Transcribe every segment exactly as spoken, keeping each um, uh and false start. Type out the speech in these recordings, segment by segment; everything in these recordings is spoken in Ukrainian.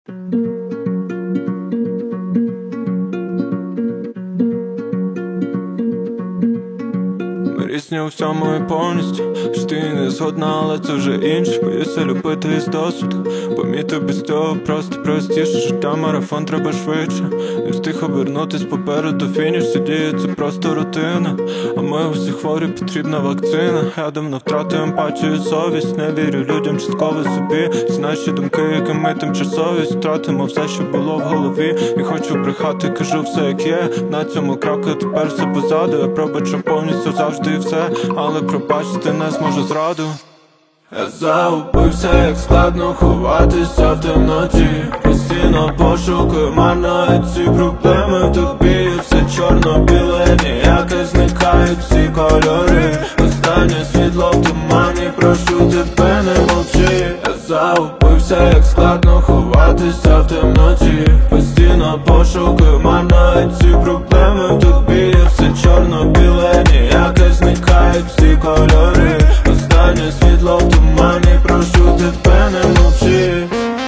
Ми різні у всьому і повністю, що ти не згодна, але це вже інше. Боюся любити із досвіду, помітив без цього просто простіше. Життя марафон, треба швидше. Не встиг обернутись попереду фініш. Всі дії, це просто рутина, а ми усі хворі, потрібна вакцина. Я давно втратив емпатію, совість. Не вірю людям, частково собі. Всі наші думки, які ми тимчасовість. Втратимо все, що було в голові. Не хочу брехати, кажу все як є. На цьому кроку тепер все позаду. Я пробачу повністю завжди і все, але пробачити не зможу зраду. Я загубився, як складно ховатися в темноті. Постійно пошукую марно, і ці проблеми в тобі. Все чорно-біле, ніяке зникають всі кольори. Останнє світло в тумані, прошу тебе, не мовчи. Я загубився, як складно ховатися в темноті. Постійно пошукую марно, і ці проблеми в тобі. Все чорно-біле, ніяке зникають всі кольори. Останнє світло в тумані, прошу тебе, не мовчи.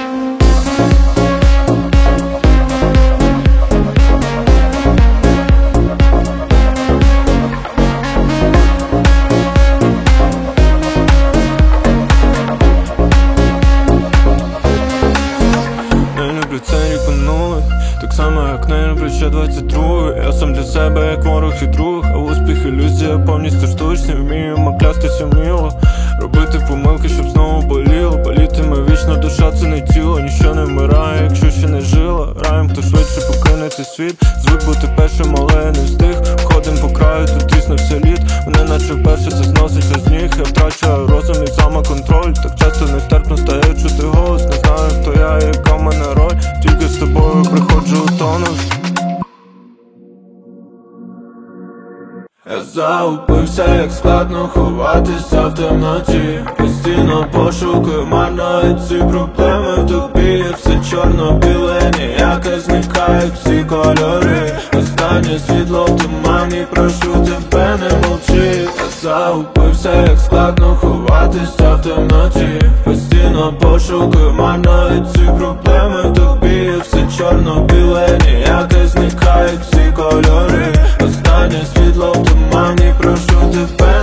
Не люблю це рік минулих, так само як не люблю ще двадцять другий. Я сам для себе як ворог і друг, а успіх ілюзія повністю штучні. Вміємо клястися вміло, робити помилки, щоб знову боліло. Болітиме вічно, душа це не тіло. Ніщо не вмирає, якщо ще не жила. Раєм, хто швидше покине цей світ. Звик бути першим, але я не встиг. Ходим по краю, тут тісно все лід. Мене наче вперше це зноситься з ніг. Я втрачаю розум і самоконтроль. Так часто нестерпно стає чути голос. Не знаю, хто я і яка в мене роль. Тільки з тобою приходжу у тонус. Я загубився, як складно ховатися в темноті. Постійно пошукую марно, і ці проблеми в тобі. Все чорно-біле, ніяке зникають всі кольори. Останнє світло в тумані, прошу тебе, не мовчи. Я загубився, як складно ховатися в темноті. Постійно пошукую марно, і ці проблеми в тобі. Все чорно-біле, ніяке зникають всі кольори. Останнє світло в тумані, прошу тебе.